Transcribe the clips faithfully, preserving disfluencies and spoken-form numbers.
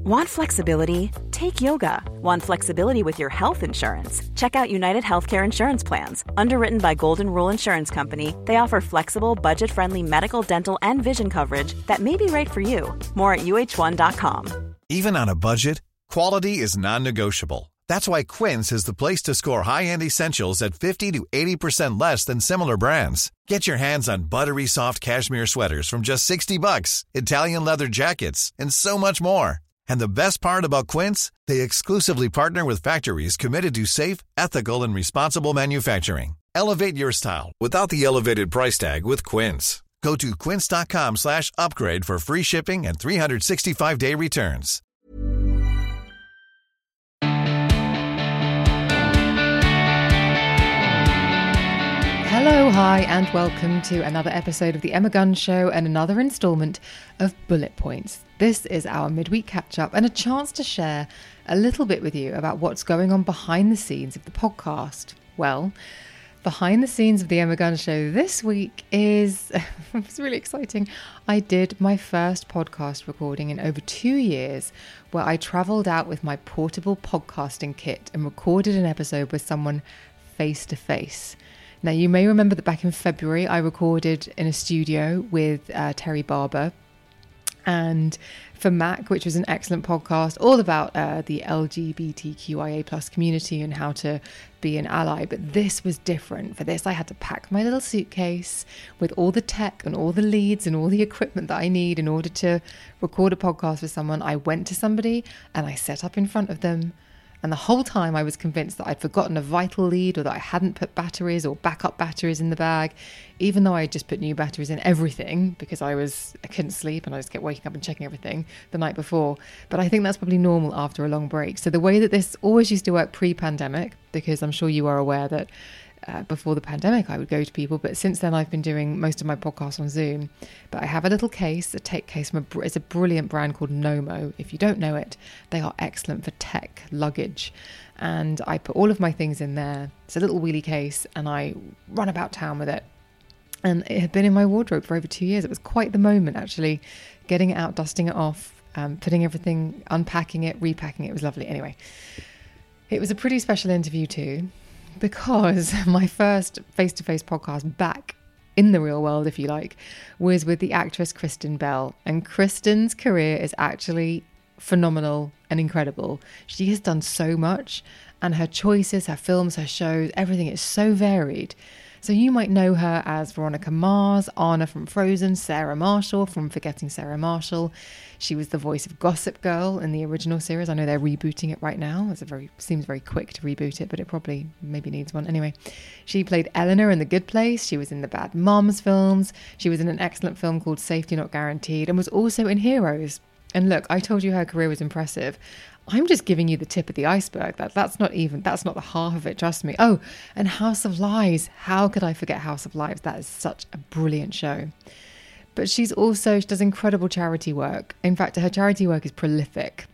Want flexibility? Take yoga. Want flexibility with your health insurance? Check out United Healthcare Insurance Plans. Underwritten by Golden Rule Insurance Company, they offer flexible, budget-friendly medical, dental, and vision coverage that may be right for you. More at U H one dot com. Even on a budget, quality is non-negotiable. That's why Quince is the place to score high-end essentials at fifty to eighty percent less than similar brands. Get your hands on buttery soft cashmere sweaters from just sixty bucks, Italian leather jackets, and so much more. And the best part about Quince, they exclusively partner with factories committed to safe, ethical, and responsible manufacturing. Elevate your style without the elevated price tag with Quince. Go to quince.com slash upgrade for free shipping and three sixty-five day returns. Hello, hi, and welcome to another episode of The Emma Guns Show and another instalment of Bullet Points. This is our midweek catch-up and a chance to share a little bit with you about what's going on behind the scenes of the podcast. Well, behind the scenes of The Emma Guns Show this week is, it's really exciting. I did my first podcast recording in over two years where I travelled out with my portable podcasting kit and recorded an episode with someone face-to-face. Now, you may remember that back in February, I recorded in a studio with uh, Terry Barber and for Mac, which was an excellent podcast all about uh, the L G B T Q I A plus community and how to be an ally. But this was different. For this, I had to pack my little suitcase with all the tech and all the leads and all the equipment that I need in order to record a podcast with someone. I went to somebody and I set up in front of them. And the whole time I was convinced that I'd forgotten a vital lead or that I hadn't put batteries or backup batteries in the bag, even though I had just put new batteries in everything because I was I couldn't sleep and I just kept waking up and checking everything the night before. But I think that's probably normal after a long break. So the way that this always used to work pre-pandemic, because I'm sure you are aware that Uh, before the pandemic, I would go to people, but since then I've been doing most of my podcasts on Zoom. But I have a little case, a tech case from a, it's a brilliant brand called Nomo. If you don't know it, they are excellent for tech luggage. And I put all of my things in there. It's a little wheelie case and I run about town with it. And it had been in my wardrobe for over two years. It was quite the moment, actually, getting it out, dusting it off, um, putting everything, unpacking it, repacking it. It was lovely. Anyway, it was a pretty special interview too, because my first face-to-face podcast back in the real world, if you like, was with the actress Kristen Bell. And Kristen's career is actually phenomenal and incredible. She has done so much, and her choices, her films, her shows, everything is so varied. So you might know her as Veronica Mars, Anna from Frozen, Sarah Marshall from Forgetting Sarah Marshall. She was the voice of Gossip Girl in the original series. I know they're rebooting it right now. It's a very seems very quick to reboot it, but it probably maybe needs one. Anyway, she played Eleanor in The Good Place. She was in the Bad Moms films. She was in an excellent film called Safety Not Guaranteed and was also in Heroes. And look, I told you her career was impressive. I'm just giving you the tip of the iceberg. That that's not even, that's not the half of it, trust me. Oh, and House of Lies. How could I forget House of Lies? That is such a brilliant show. But she's also, she does incredible charity work. In fact, her charity work is prolific.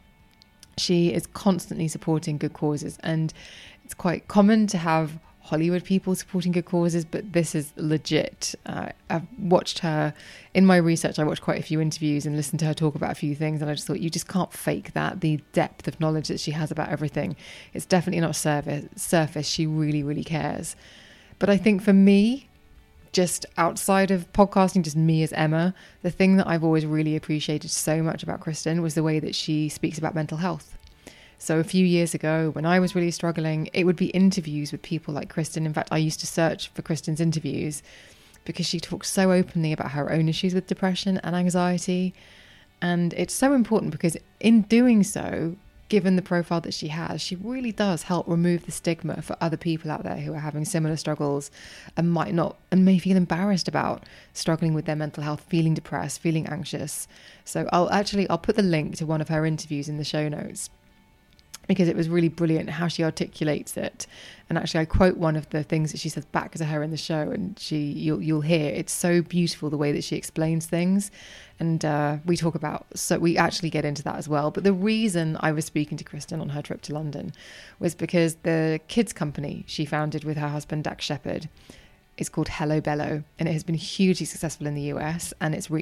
She is constantly supporting good causes. And it's quite common to have Hollywood people supporting good causes, but this is legit. Uh, I've watched her, in my research, I watched quite a few interviews and listened to her talk about a few things, and I just thought, you just can't fake that, the depth of knowledge that she has about everything. It's definitely not surface, surface. She really, really cares. But I think for me, just outside of podcasting, just me as Emma, the thing that I've always really appreciated so much about Kristen was the way that she speaks about mental health. So a few years ago, when I was really struggling, it would be interviews with people like Kristen. In fact, I used to search for Kristen's interviews because she talks so openly about her own issues with depression and anxiety. And it's so important because in doing so, given the profile that she has, she really does help remove the stigma for other people out there who are having similar struggles and might not, and may feel embarrassed about struggling with their mental health, feeling depressed, feeling anxious. So I'll actually, I'll put the link to one of her interviews in the show notes, because it was really brilliant how she articulates it. And actually I quote one of the things that she says back to her in the show, and she you'll you'll hear it's so beautiful the way that she explains things. And uh, we talk about, so we actually get into that as well. But the reason I was speaking to Kristen on her trip to London was because the kids company she founded with her husband Dax Shepard is called Hello Bello, and it has been hugely successful in the U S, and it's reached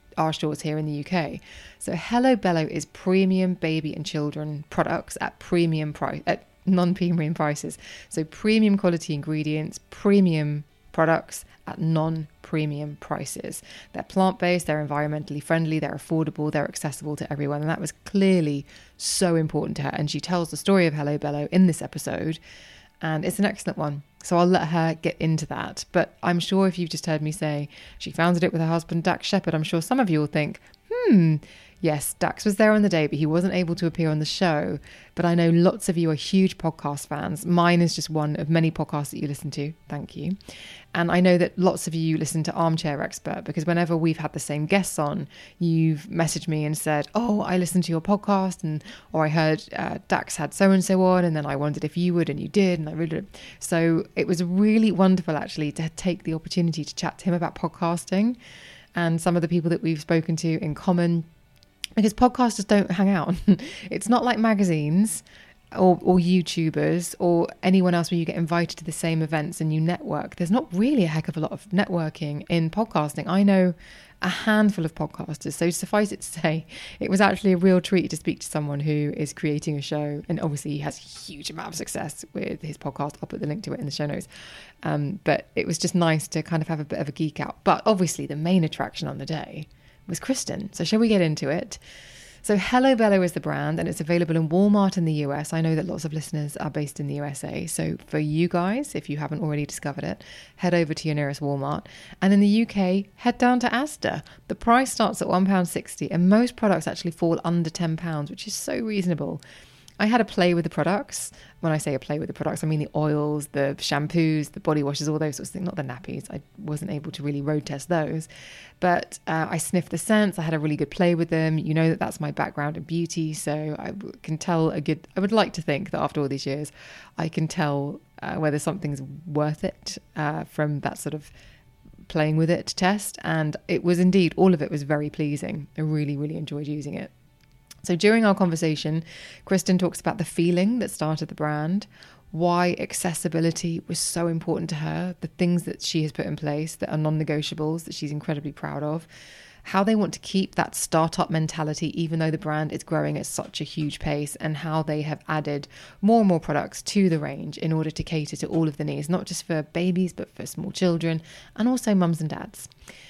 our stores here in the U K. So Hello Bello is premium baby and children products at premium price, at non-premium prices. So premium quality ingredients, premium products at non-premium prices. They're plant-based, they're environmentally friendly, they're affordable, they're accessible to everyone. And that was clearly so important to her. And she tells the story of Hello Bello in this episode, and it's an excellent one. So I'll let her get into that. But I'm sure if you've just heard me say she founded it with her husband, Dax Shepard, I'm sure some of you will think, hmm, yes, Dax was there on the day, but he wasn't able to appear on the show. But I know lots of you are huge podcast fans. Mine is just one of many podcasts that you listen to. Thank you. And I know that lots of you listen to Armchair Expert, because whenever we've had the same guests on, you've messaged me and said, oh, I listened to your podcast, and or I heard uh, Dax had so-and-so on, and then I wondered if you would, and you did, and I really did. So it was really wonderful, actually, to take the opportunity to chat to him about podcasting and some of the people that we've spoken to in common, because podcasters don't hang out. It's not like magazines or, or YouTubers or anyone else where you get invited to the same events and you network. There's not really a heck of a lot of networking in podcasting. I know a handful of podcasters. So suffice it to say, it was actually a real treat to speak to someone who is creating a show. And obviously he has a huge amount of success with his podcast. I'll put the link to it in the show notes. Um, but it was just nice to kind of have a bit of a geek out. But obviously the main attraction on the day was Kristen. So shall we get into it? So Hello Bello is the brand, and it's available in Walmart in the U S. I know that lots of listeners are based in the U S A. So for you guys, if you haven't already discovered it, head over to your nearest Walmart. And in the U K, head down to Asda. The price starts at one pound sixty, and most products actually fall under ten pounds, which is so reasonable. I had a play with the products. When I say a play with the products, I mean the oils, the shampoos, the body washes, all those sorts of things. Not the nappies. I wasn't able to really road test those. But uh, I sniffed the scents. I had a really good play with them. You know that that's my background in beauty. So I can tell a good... I would like to think that after all these years, I can tell uh, whether something's worth it uh, from that sort of playing with it test. And it was indeed, all of it was very pleasing. I really, really enjoyed using it. So during our conversation, Kristen talks about the feeling that started the brand, why accessibility was so important to her, the things that she has put in place that are non-negotiables that she's incredibly proud of, how they want to keep that startup mentality even though the brand is growing at such a huge pace, and how they have added more and more products to the range in order to cater to all of the needs, not just for babies, but for small children and also mums and dads.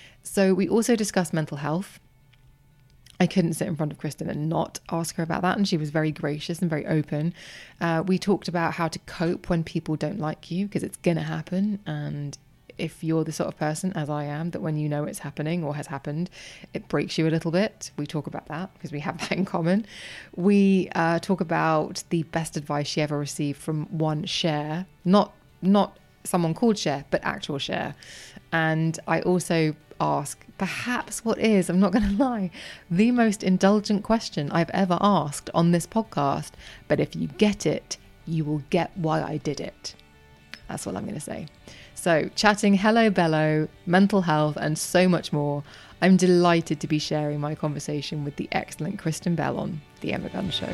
So we also discussed mental health. I couldn't sit in front of Kristen and not ask her about that, and she was very gracious and very open. Uh, we talked about how to cope when people don't like you, because it's going to happen. And if you're the sort of person, as I am, that when you know it's happening or has happened, it breaks you a little bit. We talk about that because we have that in common. We uh, talk about the best advice she ever received from one Cher, not not someone called Cher, but actual Cher. And I also ask perhaps what is, I'm not going to lie, the most indulgent question I've ever asked on this podcast. But if you get it, you will get why I did it. That's what I'm going to say. So chatting Hello Bello, mental health, and so much more. I'm delighted to be sharing my conversation with the excellent Kristen Bell on The Emma Guns Show.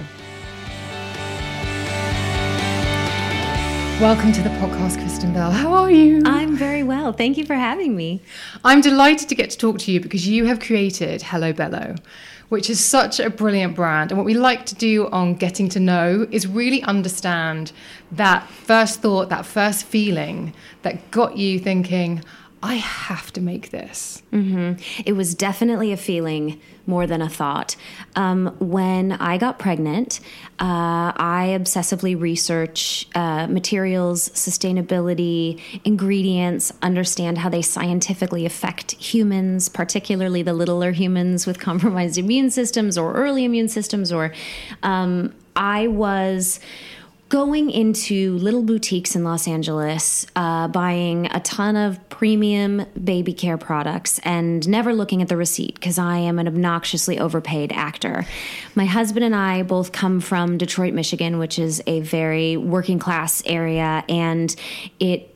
Welcome to the podcast, Kristen Bell. How are you? I'm very well. Thank you for having me. I'm delighted to get to talk to you because you have created Hello Bello, which is such a brilliant brand. And what we like to do on Getting to Know is really understand that first thought, that first feeling that got you thinking, I have to make this. Mm-hmm. It was definitely a feeling more than a thought. Um, when I got pregnant, uh, I obsessively research uh, materials, sustainability, ingredients, understand how they scientifically affect humans, particularly the littler humans with compromised immune systems or early immune systems. Or um, I was going into little boutiques in Los Angeles, uh, buying a ton of premium baby care products and never looking at the receipt because I am an obnoxiously overpaid actor. My husband and I both come from Detroit, Michigan, which is a very working class area, and it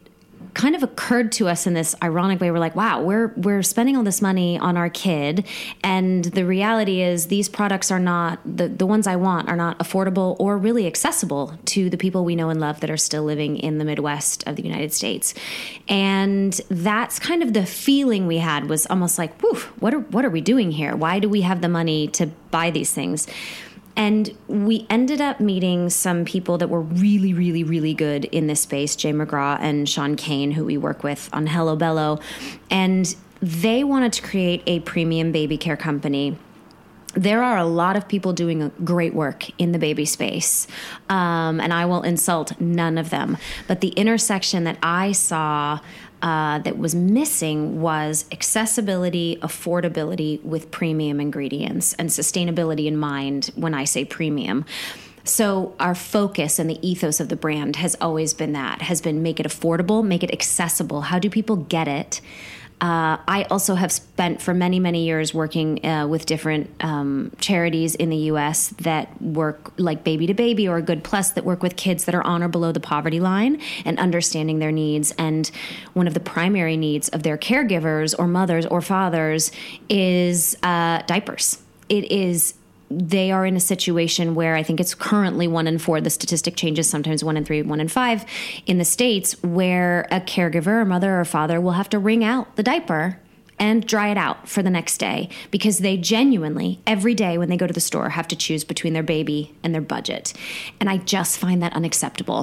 kind of occurred to us in this ironic way. We're like, wow, we're we're spending all this money on our kid, and the reality is these products are not, the, the ones I want are not affordable or really accessible to the people we know and love that are still living in the Midwest of the United States. And that's kind of the feeling we had, was almost like, whew, what are, what are we doing here? Why do we have the money to buy these things? And we ended up meeting some people that were really, really, really good in this space, Jay McGraw and Sean Kane, who we work with on Hello Bello. And they wanted to create a premium baby care company. There are a lot of people doing great work in the baby space, um, and I will insult none of them. But the intersection that I saw Uh, that was missing was accessibility, affordability with premium ingredients, and sustainability in mind when I say premium. So our focus and the ethos of the brand has always been that, has been make it affordable, make it accessible. How do people get it? Uh, I also have spent for many, many years working uh, with different um, charities in the U S that work like Baby to Baby or Good Plus, that work with kids that are on or below the poverty line, and understanding their needs. And one of the primary needs of their caregivers or mothers or fathers is uh, diapers. It is They are in a situation where I think it's currently one in four. The statistic changes, sometimes one in three, one in five in the States, where a caregiver, a mother or father, will have to wring out the diaper and dry it out for the next day, because they genuinely, every day when they go to the store, have to choose between their baby and their budget. And I just find that unacceptable.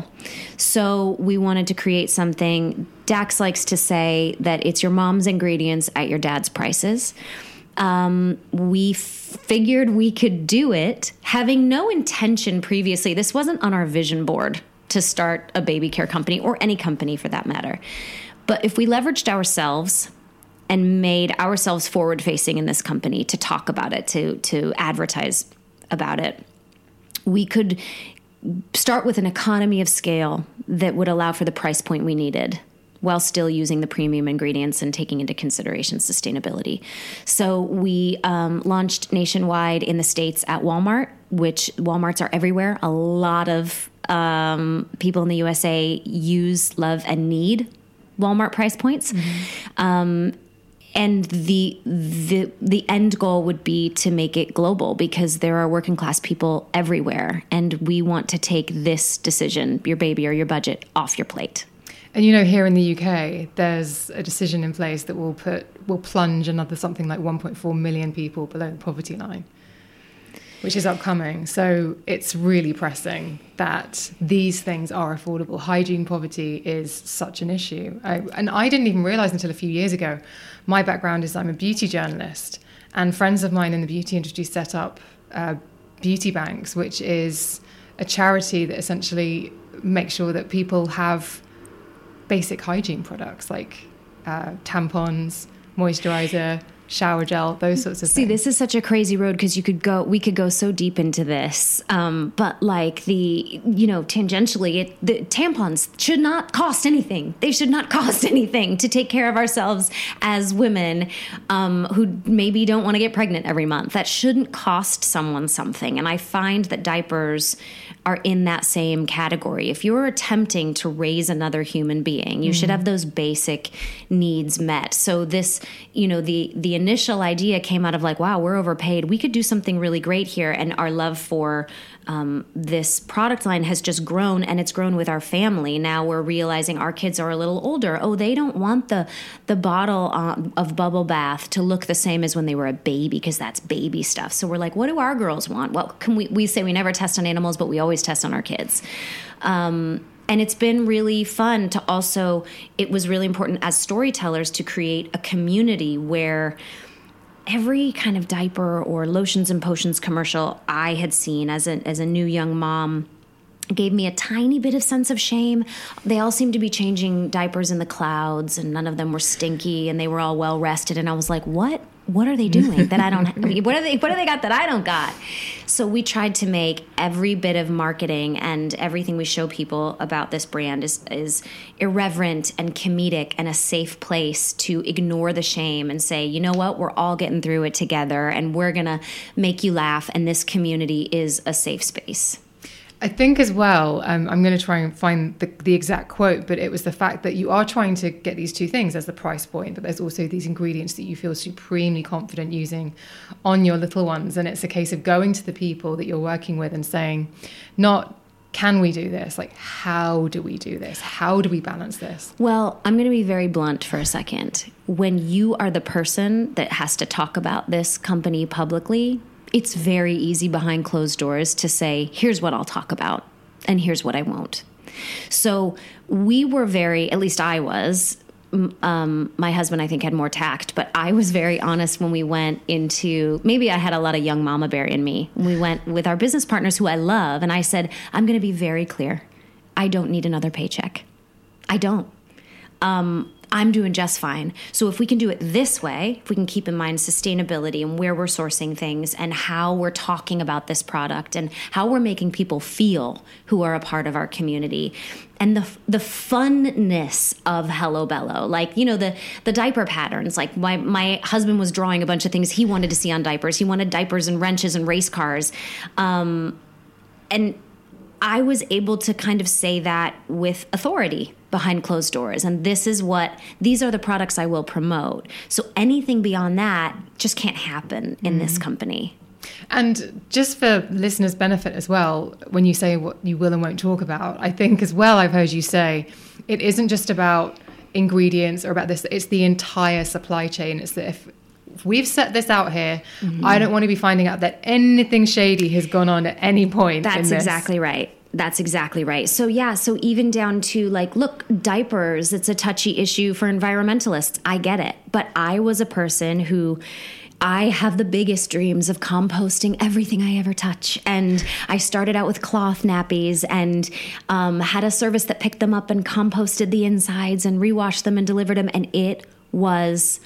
So we wanted to create something. Dax likes to say that it's your mom's ingredients at your dad's prices. Um, we figured we could do it, having no intention previously. This wasn't on our vision board to start a baby care company, or any company for that matter. But if we leveraged ourselves and made ourselves forward facing in this company to talk about it, to, to advertise about it, we could start with an economy of scale that would allow for the price point we needed, while still using the premium ingredients and taking into consideration sustainability. So we um, launched nationwide in the States at Walmart, which Walmarts are everywhere. A lot of um, people in the U S A use, love, and need Walmart price points. Mm-hmm. Um, and the the the end goal would be to make it global, because there are working class people everywhere, and we want to take this decision, your baby or your budget, off your plate. And, you know, here in the U K, there's a decision in place that will put will plunge another something like one point four million people below the poverty line, which is upcoming. So it's really pressing that these things are affordable. Hygiene poverty is such an issue. I, and I didn't even realize until a few years ago. My background is I'm a beauty journalist, and friends of mine in the beauty industry set up uh, Beauty Banks, which is a charity that essentially makes sure that people have basic hygiene products like uh, tampons, moisturizer, shower gel, those sorts of See, things. See, this is such a crazy road, because you could go, we could go so deep into this. Um, but like the, you know, tangentially, it, the tampons should not cost anything. They should not cost anything to take care of ourselves as women um, who maybe don't want to get pregnant every month. That shouldn't cost someone something. And I find that diapers are in that same category. If you're attempting to raise another human being, you mm-hmm. should have those basic needs met. So this, you know, the the initial idea came out of like, wow, we're overpaid. We could do something really great here. And our love for um, this product line has just grown, and it's grown with our family. Now we're realizing our kids are a little older. Oh, they don't want the the bottle um, of bubble bath to look the same as when they were a baby, because that's baby stuff. So we're like, what do our girls want? Well, can we, we say we never test on animals, but we always test on our kids. Um, and it's been really fun to also, it was really important as storytellers to create a community where every kind of diaper or lotions and potions commercial I had seen as a, as a new young mom gave me a tiny bit of sense of shame. They all seemed to be changing diapers in the clouds, and none of them were stinky, and they were all well rested. And I was like, what? What are they doing that I don't? I mean, what are they? What do they got that I don't got? So we tried to make every bit of marketing and everything we show people about this brand is is irreverent and comedic and a safe place to ignore the shame and say, you know what, we're all getting through it together, and we're gonna make you laugh, and this community is a safe space. I think as well, um, I'm going to try and find the, the exact quote, but it was the fact that you are trying to get these two things. There's the price point, but there's also these ingredients that you feel supremely confident using on your little ones. And it's a case of going to the people that you're working with and saying, not, can we do this? Like, how do we do this? How do we balance this? Well, I'm going to be very blunt for a second. When you are the person that has to talk about this company publicly, it's very easy behind closed doors to say, here's what I'll talk about and here's what I won't. So we were very, at least I was, um, my husband I think had more tact, but I was very honest when we went into, maybe I had a lot of young mama bear in me. We went with our business partners who I love, and I said, I'm going to be very clear. I don't need another paycheck. I don't. Um, I'm doing just fine. So if we can do it this way, if we can keep in mind sustainability and where we're sourcing things and how we're talking about this product and how we're making people feel who are a part of our community, and the the funness of Hello Bello, like, you know, the the diaper patterns. Like my my husband was drawing a bunch of things he wanted to see on diapers. He wanted diapers and wrenches and race cars, um, and I was able to kind of say that with authority behind closed doors. And this is what, these are the products I will promote. So anything beyond that just can't happen in mm. this company. And just for listeners' benefit as well, when you say what you will and won't talk about, I think as well I've heard you say, it isn't just about ingredients or about this, it's the entire supply chain. It's that if, if we've set this out here, mm-hmm. I don't want to be finding out that anything shady has gone on at any point. That's exactly right. That's exactly right. So yeah, so even down to like, look, diapers, it's a touchy issue for environmentalists. I get it. But I was a person who, I have the biggest dreams of composting everything I ever touch. And I started out with cloth nappies and um, had a service that picked them up and composted the insides and rewashed them and delivered them. And it was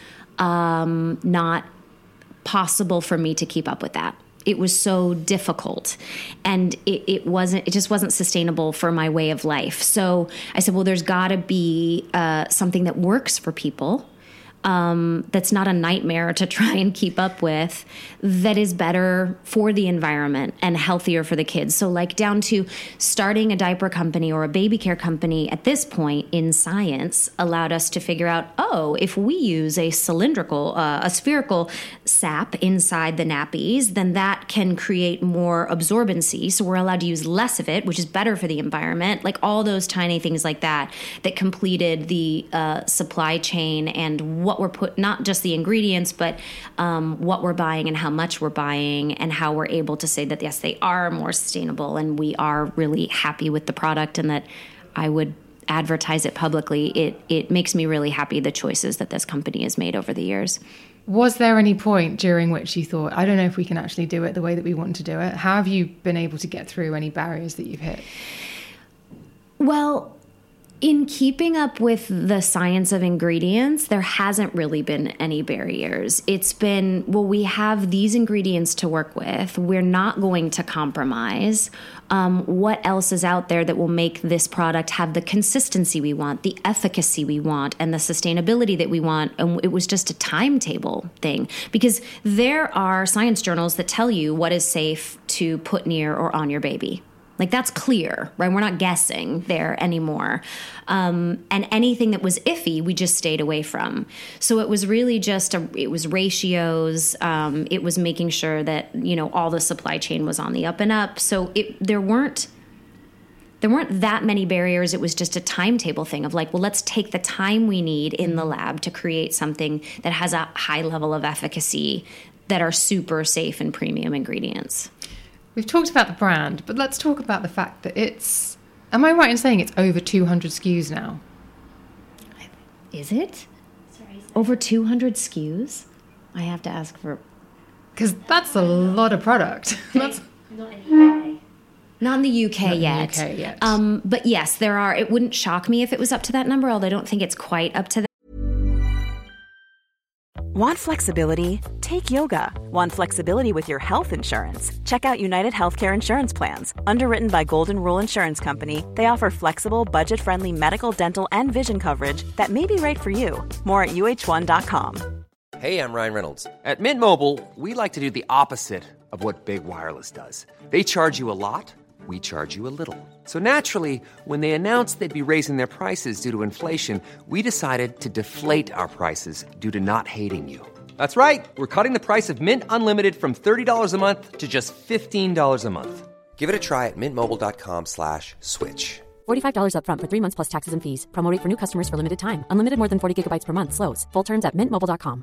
um, not possible for me to keep up with that. It was so difficult, and it, it wasn't, it just wasn't sustainable for my way of life. So I said, well, there's gotta be uh, something that works for people. Um, that's not a nightmare to try and keep up with, that is better for the environment and healthier for the kids. So like down to starting a diaper company or a baby care company at this point in science allowed us to figure out, oh, if we use a cylindrical, uh, a spherical sap inside the nappies, then that can create more absorbency. So we're allowed to use less of it, which is better for the environment. Like all those tiny things like that, that completed the uh, supply chain and what we're put, not just the ingredients, but um, what we're buying and how much we're buying and how we're able to say that, yes, they are more sustainable and we are really happy with the product and that I would advertise it publicly. It, it makes me really happy, the choices that this company has made over the years. Was there any point during which you thought, I don't know if we can actually do it the way that we want to do it? How have you been able to get through any barriers that you've hit? Well, in keeping up with the science of ingredients, there hasn't really been any barriers. It's been, well, we have these ingredients to work with. We're not going to compromise. Um, what else is out there that will make this product have the consistency we want, the efficacy we want, and the sustainability that we want? And it was just a timetable thing, because there are science journals that tell you what is safe to put near or on your baby. Like that's clear, right? We're not guessing there anymore. Um, and anything that was iffy, we just stayed away from. So it was really just, a, it was ratios. Um, it was making sure that, you know, all the supply chain was on the up and up. So it, there weren't, there weren't that many barriers. It was just a timetable thing of like, well, let's take the time we need in the lab to create something that has a high level of efficacy, that are super safe and premium ingredients. We've talked about the brand, but let's talk about the fact that it's, am I right in saying it's over two hundred S K Us now? Is it? Sorry, over two hundred S K Us? I have to ask for... Because that's a lot of product. That's not in the U K. Not in the U K not yet. In the U K yet. Um, but yes, there are. It wouldn't shock me if it was up to that number, although I don't think it's quite up to that. Want flexibility? Take yoga. Want flexibility with your health insurance? Check out United Healthcare Insurance Plans. Underwritten by Golden Rule Insurance Company, they offer flexible, budget-friendly medical, dental, and vision coverage that may be right for you. More at U H one dot com. Hey, I'm Ryan Reynolds. At Mint Mobile, we like to do the opposite of what Big Wireless does. They charge you a lot. we charge you a little. So naturally, when they announced they'd be raising their prices due to inflation, we decided to deflate our prices due to not hating you. That's right. We're cutting the price of Mint Unlimited from thirty dollars a month to just fifteen dollars a month. Give it a try at mintmobile.com slash switch. forty-five dollars up front for three months plus taxes and fees. Promo rate for new customers for limited time. Unlimited more than forty gigabytes per month slows. Full terms at mint mobile dot com.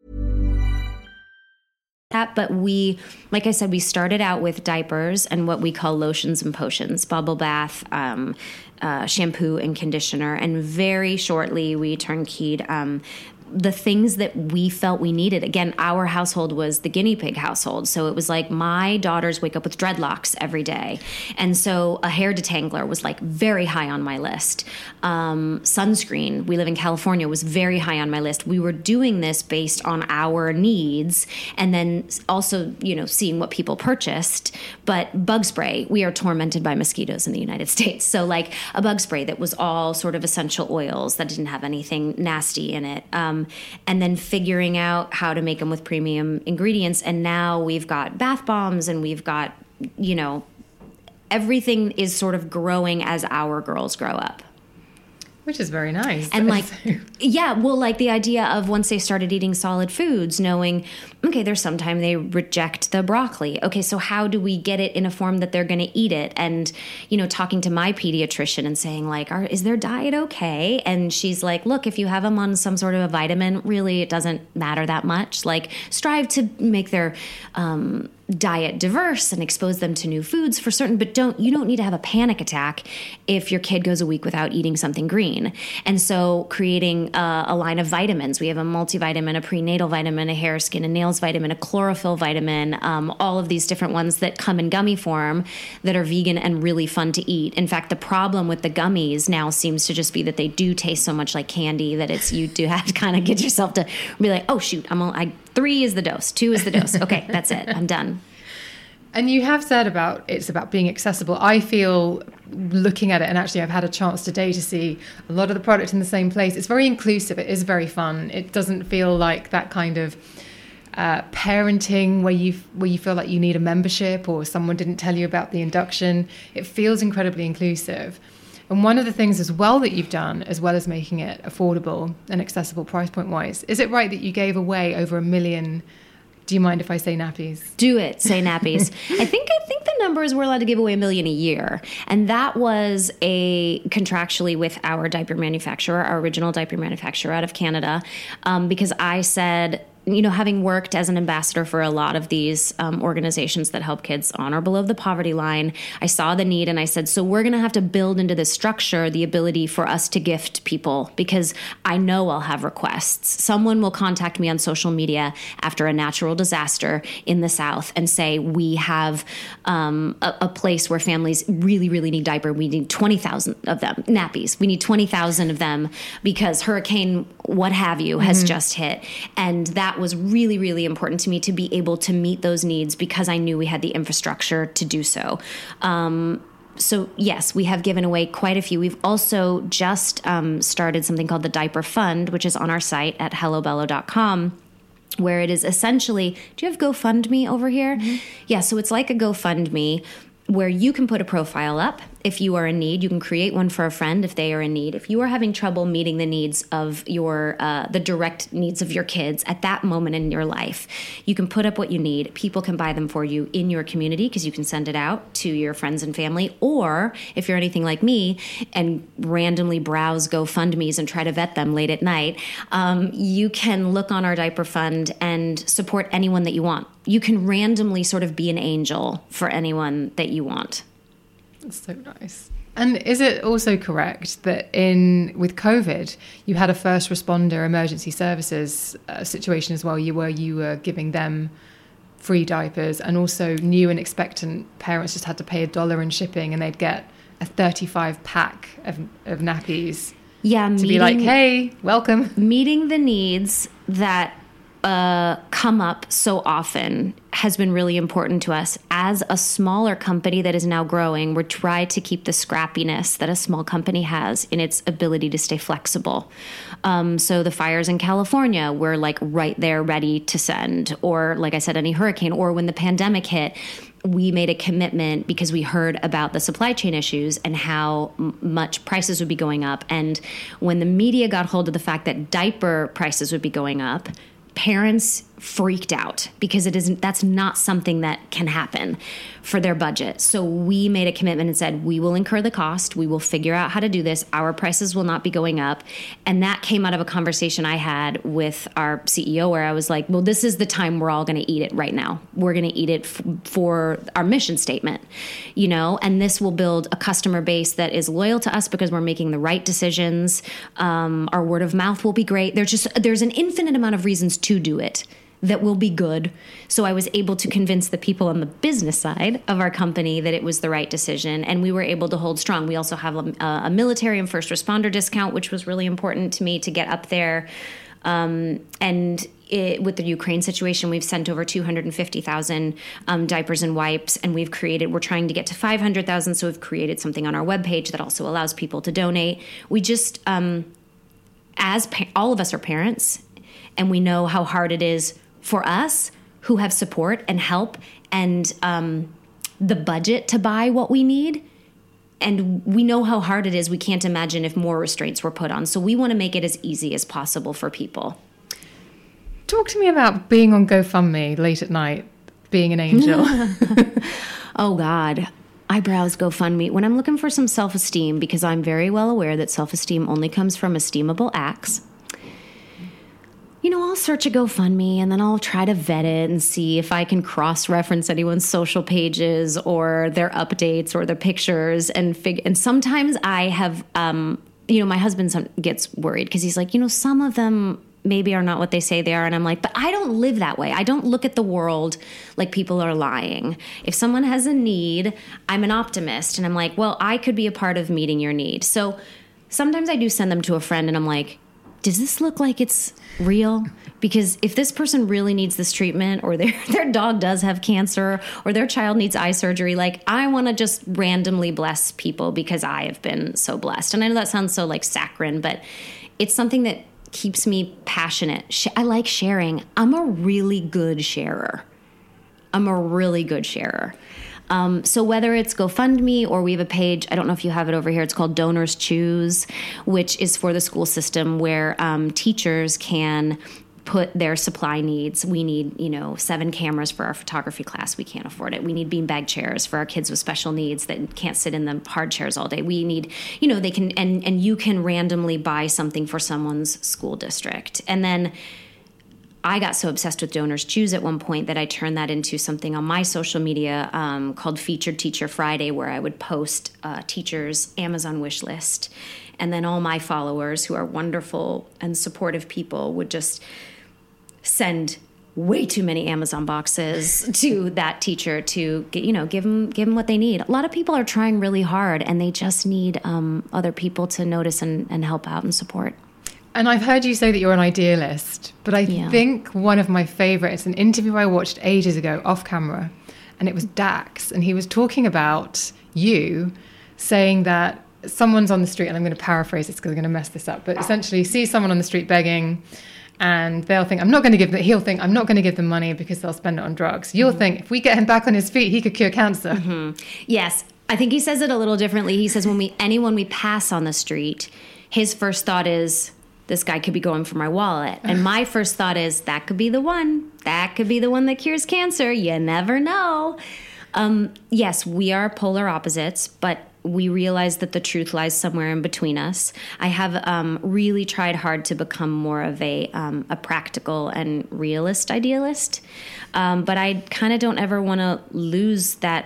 That, but we, like I said, we started out with diapers and what we call lotions and potions, bubble bath, um, uh, shampoo and conditioner. And very shortly we turnkeyed um, the things that we felt we needed. Again, our household was the guinea pig household. So it was like my daughters wake up with dreadlocks every day. And so a hair detangler was like very high on my list. Um, sunscreen, we live in California, was very high on my list. We were doing this based on our needs and then also, you know, seeing what people purchased. But bug spray, we are tormented by mosquitoes in the United States. So like a bug spray that was all sort of essential oils that didn't have anything nasty in it. Um, and then figuring out how to make them with premium ingredients. And now we've got bath bombs and we've got, you know, everything is sort of growing as our girls grow up. Which is very nice. And like, yeah, well, like the idea of once they started eating solid foods, knowing, okay, there's sometime they reject the broccoli. Okay, so how do we get it in a form that they're going to eat it? And, you know, talking to my pediatrician and saying like, Are, is their diet okay? And she's like, look, if you have them on some sort of a vitamin, really, it doesn't matter that much. Like, strive to make their um, diet diverse and expose them to new foods for certain, but don't you don't need to have a panic attack if your kid goes a week without eating something green. And so creating a, a line of vitamins, we have a multivitamin, a prenatal vitamin, a hair, skin, and nails vitamin, a chlorophyll vitamin, um, all of these different ones that come in gummy form that are vegan and really fun to eat. In fact, the problem with the gummies now seems to just be that they do taste so much like candy that it's you do have to kind of get yourself to be like, oh shoot, I'm all, I three is the dose, two is the dose. Okay, that's it. I'm done. And you have said about it's about being accessible. I feel looking at it, and actually I've had a chance today to see a lot of the product in the same place. It's very inclusive. It is very fun. It doesn't feel like that kind of uh, parenting where you where you feel like you need a membership or someone didn't tell you about the induction. It feels incredibly inclusive. And one of the things as well that you've done, as well as making it affordable and accessible price point wise, is it right that you gave away over a million? Do you mind if I say nappies? Do it. Say nappies. I think I think the number is we're allowed to give away a million a year. And that was a contractually with our diaper manufacturer, our original diaper manufacturer out of Canada, um, because I said, you know, having worked as an ambassador for a lot of these um, organizations that help kids on or below the poverty line, I saw the need and I said, so we're going to have to build into this structure the ability for us to gift people because I know I'll have requests. Someone will contact me on social media after a natural disaster in the South and say, we have um, a, a place where families really, really need diaper. We need twenty thousand of them, nappies. We need twenty thousand of them because hurricane, what have you, has mm-hmm. just hit. And that was really, really important to me to be able to meet those needs because I knew we had the infrastructure to do so. Um, so yes, we have given away quite a few. We've also just um, started something called the Diaper Fund, which is on our site at hello bello dot com. Where it is essentially, do you have GoFundMe over here? Mm-hmm. Yeah, so it's like a GoFundMe where you can put a profile up if you are in need. You can create one for a friend if they are in need. If you are having trouble meeting the needs of your, uh, the direct needs of your kids at that moment in your life, you can put up what you need. People can buy them for you in your community because you can send it out to your friends and family. Or if you're anything like me and randomly browse GoFundMes and try to vet them late at night, um, you can look on our diaper fund and support anyone that you want. You can randomly sort of be an angel for anyone that you want. That's so nice. And is it also correct that in with COVID, you had a first responder emergency services uh, situation as well, you were you were giving them free diapers, and also new and expectant parents just had to pay a dollar in shipping and they'd get a thirty-five pack of, of nappies. Yeah, to meeting, be like, hey, welcome. Meeting the needs that uh, come up so often has been really important to us. As a smaller company that is now growing, we're trying to keep the scrappiness that a small company has in its ability to stay flexible. Um, so the fires in California, we're like right there ready to send, or like I said, any hurricane, or when the pandemic hit, we made a commitment because we heard about the supply chain issues and how m- much prices would be going up. And when the media got hold of the fact that diaper prices would be going up, parents freaked out because it isn't, that's not something that can happen for their budget. So we made a commitment and said, we will incur the cost. We will figure out how to do this. Our prices will not be going up. And that came out of a conversation I had with our C E O where I was like, well, this is the time we're all going to eat it right now. We're going to eat it f- for our mission statement, you know, and this will build a customer base that is loyal to us because we're making the right decisions. Um, our word of mouth will be great. There's just, there's an infinite amount of reasons to do it that will be good. So I was able to convince the people on the business side of our company that it was the right decision, and we were able to hold strong. We also have a, a military and first responder discount, which was really important to me to get up there. Um, and it, with the Ukraine situation, we've sent over two hundred fifty thousand um, diapers and wipes, and we've created, we're trying to get to five hundred thousand, so we've created something on our webpage that also allows people to donate. We just, um, as pa- all of us are parents, and we know how hard it is for us who have support and help and um, the budget to buy what we need. And we know how hard it is. We can't imagine if more restraints were put on. So we want to make it as easy as possible for people. Talk to me about being on GoFundMe late at night, being an angel. Oh, God. I browse GoFundMe when I'm looking for some self-esteem, because I'm very well aware that self-esteem only comes from esteemable acts. You know, I'll search a GoFundMe and then I'll try to vet it and see if I can cross-reference anyone's social pages or their updates or their pictures. And fig- and sometimes I have, um, you know, my husband some- gets worried because he's like, you know, some of them maybe are not what they say they are. And I'm like, but I don't live that way. I don't look at the world like people are lying. If someone has a need, I'm an optimist. And I'm like, well, I could be a part of meeting your need. So sometimes I do send them to a friend and I'm like, does this look like it's real? Because if this person really needs this treatment, or their their dog does have cancer, or their child needs eye surgery, like, I want to just randomly bless people because I have been so blessed. And I know that sounds so like saccharine, but it's something that keeps me passionate. I like sharing. I'm a really good sharer. I'm a really good sharer. Um, so whether it's GoFundMe or we have a page, I don't know if you have it over here, it's called Donors Choose, which is for the school system where um, teachers can put their supply needs. We need, you know, seven cameras for our photography class. We can't afford it. We need beanbag chairs for our kids with special needs that can't sit in the hard chairs all day. We need, you know, they can, and, and you can randomly buy something for someone's school district. And then I got so obsessed with Donors Choose at one point that I turned that into something on my social media um, called Featured Teacher Friday, where I would post uh, teachers' Amazon wish list. And then all my followers, who are wonderful and supportive people, would just send way too many Amazon boxes to that teacher to get, you know, give them, give them what they need. A lot of people are trying really hard, and they just need um, other people to notice and, and help out and support. And I've heard you say that you're an idealist, but I Yeah. think one of my favorites, an interview I watched ages ago off camera, and it was Dax, and he was talking about you, saying that someone's on the street, and I'm going to paraphrase this because I'm going to mess this up, but essentially see someone on the street begging, and they'll think, I'm not going to give them, he'll think, I'm not going to give them money because they'll spend it on drugs. You'll mm-hmm. think, if we get him back on his feet, he could cure cancer. Mm-hmm. Yes. I think he says it a little differently. He says when we anyone we pass on the street, his first thought is, this guy could be going for my wallet. And my first thought is, that could be the one. That could be the one that cures cancer. You never know. Um, yes, we are polar opposites, but we realize that the truth lies somewhere in between us. I have um, really tried hard to become more of a um, a practical and realist idealist. Um, but I kind of don't ever want to lose that,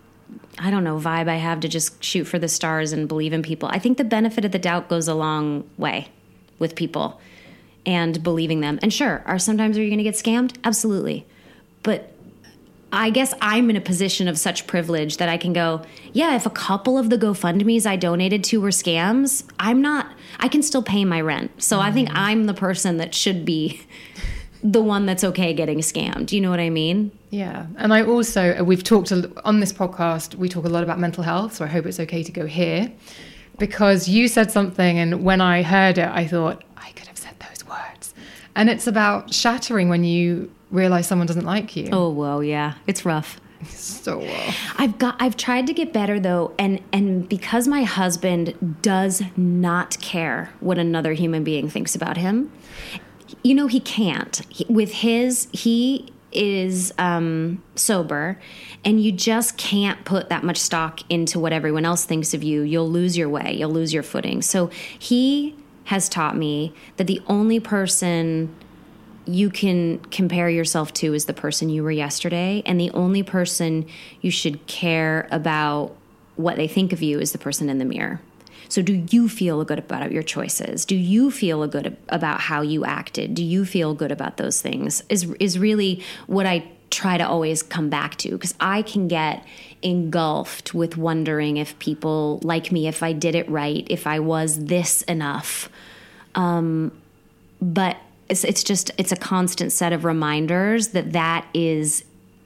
I don't know, vibe I have to just shoot for the stars and believe in people. I think the benefit of the doubt goes a long way with people and believing them. And sure, are sometimes are you going to get scammed? Absolutely. But I guess I'm in a position of such privilege that I can go, yeah, if a couple of the GoFundMes I donated to were scams, I'm not, I can still pay my rent. So mm-hmm. I think I'm the person that should be the one that's okay getting scammed. Do you know what I mean? Yeah. And I also, we've talked on this podcast, we talk a lot about mental health. So I hope it's okay to go here. Because you said something, and when I heard it, I thought, I could have said those words. And it's about shattering when you realize someone doesn't like you. Oh, whoa, yeah. It's rough. So well. I've got I've tried to get better though, and and because my husband does not care what another human being thinks about him, you know, he can't. He, with his he is um, sober, and you just can't put that much stock into what everyone else thinks of you. You'll lose your way. You'll lose your footing. So he has taught me that the only person you can compare yourself to is the person you were yesterday, and the only person you should care about what they think of you is the person in the mirror. So do you feel good about your choices? Do you feel good about how you acted? Do you feel good about those things? Is is really what I try to always come back to, because I can get engulfed with wondering if people like me, if I did it right, if I was this enough. Um, but it's, it's just, it's a constant set of reminders that that is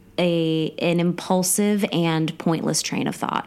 a an impulsive and pointless train of thought.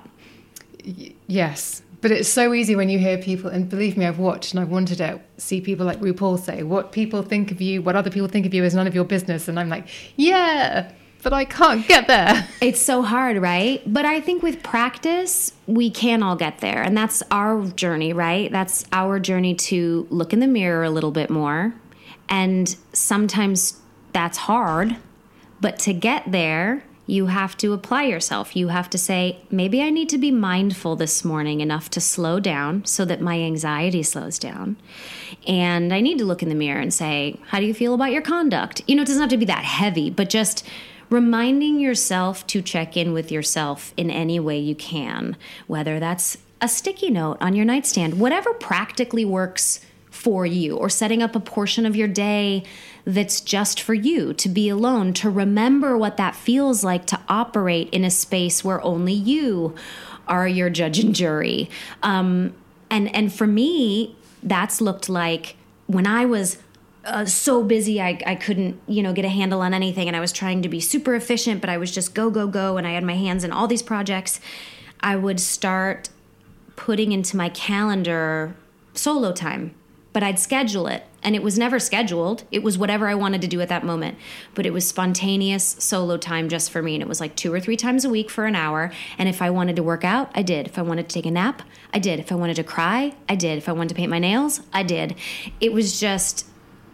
Y- yes. But it's so easy when you hear people, and believe me, I've watched and I've wanted to see people like RuPaul say, what people think of you, what other people think of you is none of your business. And I'm like, yeah, but I can't get there. It's so hard, right? But I think with practice, we can all get there. And that's our journey, right? That's our journey to look in the mirror a little bit more. And sometimes that's hard, but to get there, you have to apply yourself. You have to say, maybe I need to be mindful this morning enough to slow down so that my anxiety slows down. And I need to look in the mirror and say, how do you feel about your conduct? You know, it doesn't have to be that heavy, but just reminding yourself to check in with yourself in any way you can, whether that's a sticky note on your nightstand, whatever practically works for you, or setting up a portion of your day that's just for you, to be alone, to remember what that feels like to operate in a space where only you are your judge and jury. Um, and, and for me, that's looked like when I was uh, so busy, I, I couldn't, you know, get a handle on anything, and I was trying to be super efficient, but I was just go, go, go, and I had my hands in all these projects. I would start putting into my calendar solo time. But I'd schedule it, and it was never scheduled. It was whatever I wanted to do at that moment. But it was spontaneous solo time just for me, and it was like two or three times a week for an hour. And if I wanted to work out, I did. If I wanted to take a nap, I did. If I wanted to cry, I did. If I wanted to paint my nails, I did. It was just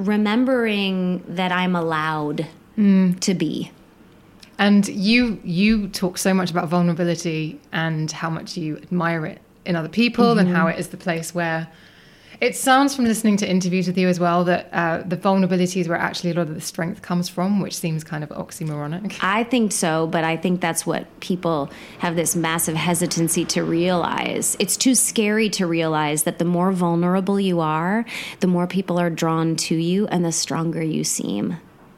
remembering that I'm allowed mm. to be. And you you talk so much about vulnerability and how much you admire it in other people, mm-hmm. and how it is the place where... It sounds from listening to interviews with you as well that uh, the vulnerabilities where actually a lot of the strength comes from, which seems kind of oxymoronic. I think so, but I think that's what people have this massive hesitancy to realize. It's too scary to realize that the more vulnerable you are, the more people are drawn to you and the stronger you seem.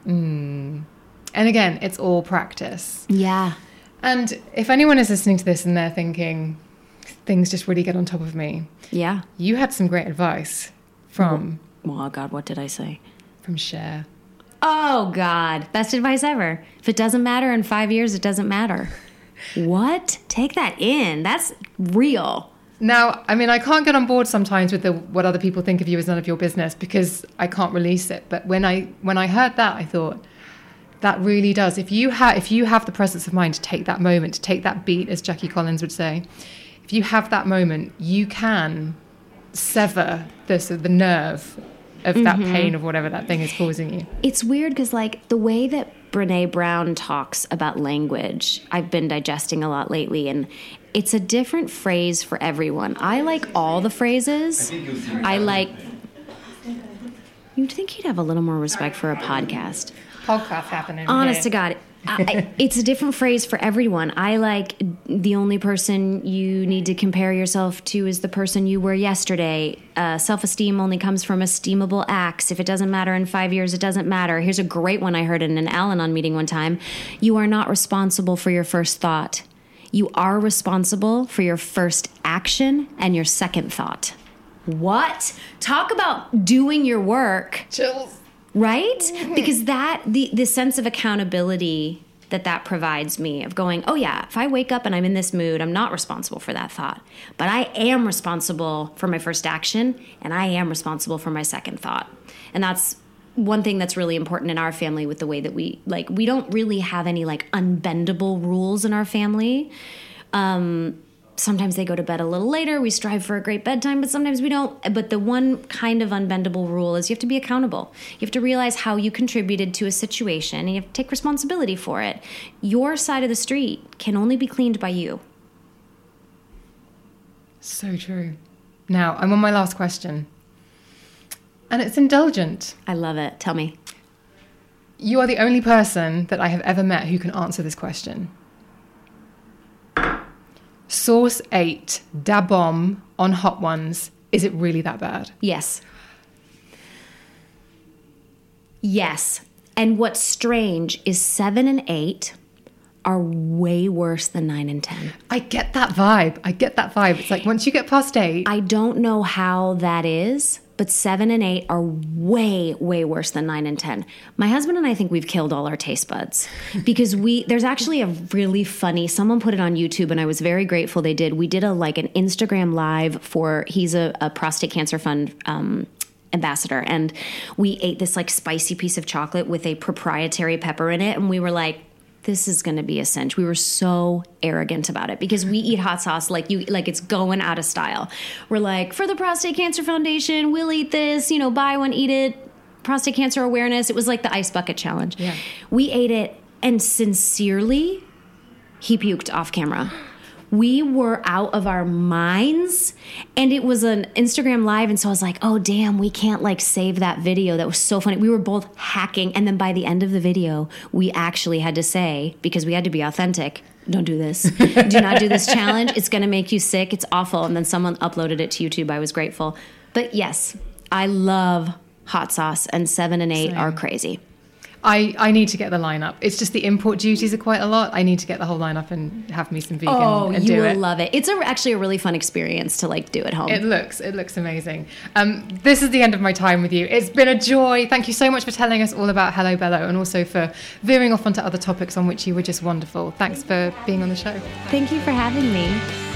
Mm. And again, it's all practice. Yeah. And if anyone is listening to this and they're thinking, things just really get on top of me. Yeah. You had some great advice from... Oh, God, what did I say? From Cher. Oh, God. Best advice ever. If it doesn't matter in five years, it doesn't matter. What? Take that in. That's real. Now, I mean, I can't get on board sometimes with the what other people think of you is none of your business because I can't release it. But when I when I heard that, I thought... That really does. If you have if you have the presence of mind to take that moment, to take that beat, as Jackie Collins would say, if you have that moment, you can sever the the nerve of mm-hmm. that pain of whatever that thing is causing you. It's weird because, like, the way that Brene Brown talks about language, I've been digesting a lot lately, and it's a different phrase for everyone. I like all the phrases. I like... You'd think you'd have a little more respect for a podcast. Podcast happening. Honest here. to God. I, it's a different phrase for everyone. I like the only person you need to compare yourself to is the person you were yesterday. Uh, self-esteem only comes from esteemable acts. If it doesn't matter in five years, it doesn't matter. Here's a great one I heard in an Al-Anon meeting one time. You are not responsible for your first thought. You are responsible for your first action and your second thought. What? Talk about doing your work. Chills. Right? Because that, the, the sense of accountability that that provides me of going, oh yeah, if I wake up and I'm in this mood, I'm not responsible for that thought. But I am responsible for my first action, and I am responsible for my second thought. And that's one thing that's really important in our family with the way that we, like, we don't really have any, like, unbendable rules in our family. Um, sometimes they go to bed a little later. We strive for a great bedtime, but sometimes we don't. But the one kind of unbendable rule is you have to be accountable. You have to realize how you contributed to a situation, and you have to take responsibility for it. Your side of the street can only be cleaned by you. So true. Now, I'm on my last question. And it's indulgent. I love it. Tell me. You are the only person that I have ever met who can answer this question. Sauce eight, Da Bomb on Hot Ones. Is it really that bad? Yes. Yes. And what's strange is seven and eight are way worse than nine and ten. I get that vibe. I get that vibe. It's like once you get past eight. I don't know how that is, but seven and eight are way, way worse than nine and ten. My husband and I think we've killed all our taste buds because we, there's actually a really funny, someone put it on YouTube and I was very grateful they did. We did a, like an Instagram live for, he's a, a prostate cancer fund, um, ambassador. And we ate this like spicy piece of chocolate with a proprietary pepper in it. And we were like, this is going to be a cinch. We were so arrogant about it because we eat hot sauce like you, like it's going out of style. We're like, for the Prostate Cancer Foundation, we'll eat this, you know, buy one, eat it. Prostate cancer awareness. It was like the ice bucket challenge. Yeah. We ate it, and sincerely, he puked off camera. We were out of our minds, and it was an Instagram live, and so I was like, oh, damn, we can't, like, save that video. That was so funny. We were both hacking, and then by the end of the video, we actually had to say, because we had to be authentic, don't do this. Do not do this challenge. It's going to make you sick. It's awful. And then someone uploaded it to YouTube. I was grateful. But, yes, I love hot sauce, and seven and eight Same. Are crazy. I, I need to get the lineup. It's just the import duties are quite a lot. I need to get the whole lineup and have me some vegan oh, and do it. Oh, you will love it. It's a, actually a really fun experience to like do at home. It looks, it looks amazing. Um, this is the end of my time with you. It's been a joy. Thank you so much for telling us all about Hello Bello and also for veering off onto other topics on which you were just wonderful. Thanks for being on the show. Thank you for having me.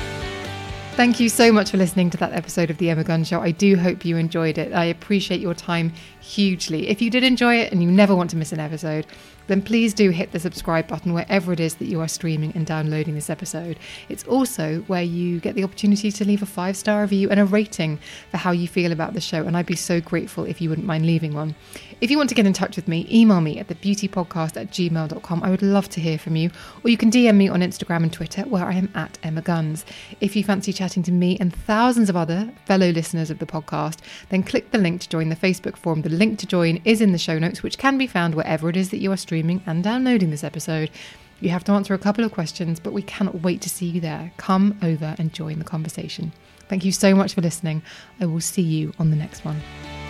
Thank you so much for listening to that episode of The Emma Guns Show. I do hope you enjoyed it. I appreciate your time hugely. If you did enjoy it and you never want to miss an episode, then please do hit the subscribe button wherever it is that you are streaming and downloading this episode. It's also where you get the opportunity to leave a five-star review and a rating for how you feel about the show, and I'd be so grateful if you wouldn't mind leaving one. If you want to get in touch with me, email me at the beauty podcast at gmail dot com. I would love to hear from you. Or you can D M me on Instagram and Twitter, where I am at Emma Guns. If you fancy chatting to me and thousands of other fellow listeners of the podcast, then click the link to join the Facebook forum. The link to join is in the show notes, which can be found wherever it is that you are streaming and downloading this episode. You have to answer a couple of questions, but we cannot wait to see you there. Come over and join the conversation. Thank you so much for listening. I will see you on the next one.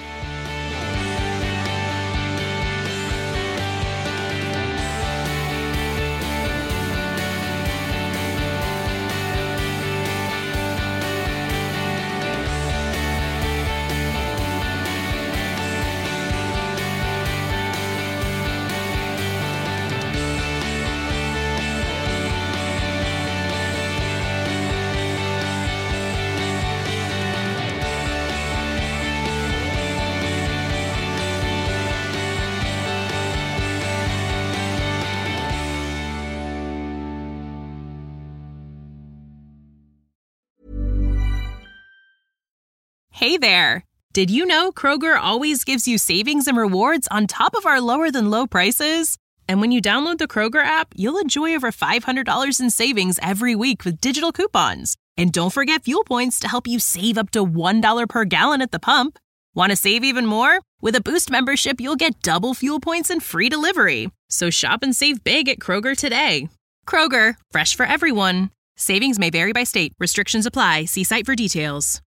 Hey there! Did you know Kroger always gives you savings and rewards on top of our lower-than-low prices? And when you download the Kroger app, you'll enjoy over five hundred dollars in savings every week with digital coupons. And don't forget fuel points to help you save up to one dollar per gallon at the pump. Want to save even more? With a Boost membership, you'll get double fuel points and free delivery. So shop and save big at Kroger today. Kroger, fresh for everyone. Savings may vary by state. Restrictions apply. See site for details.